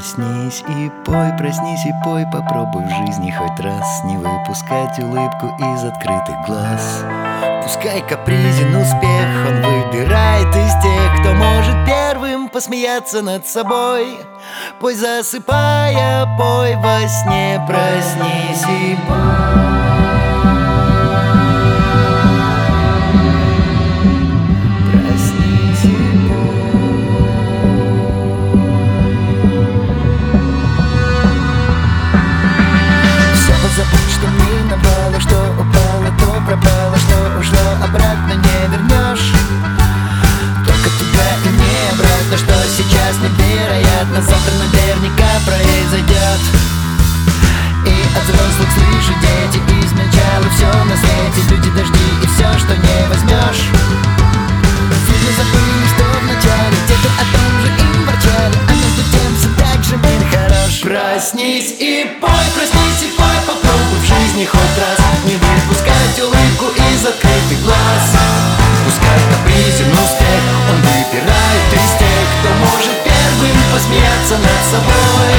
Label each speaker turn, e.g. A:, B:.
A: проснись и пой, попробуй в жизни хоть раз не выпускать улыбку из открытых глаз. Пускай капризен успех, он выбирает из тех, кто может первым посмеяться над собой. Пой, засыпая, пой во сне, проснись и пой. Что миновало, что упало, то пропало, что ушло, обратно не вернешь. Только туда и не обратно, что сейчас невероятно, завтра наверняка произойдет. И от взрослых слышу дети, измельчало все на свете, люди, дожди и все, что не возьмешь. Видно, забыли, что вначале где-то о том же им ворчали, а между тем все так же мир хорош. Проснись и пой, проснись и пой, попробуй в жизни хоть раз не выпускать улыбку из открытых глаз. Пускай капризен успех, он выбирает из тех, кто может первым посмеяться над собой.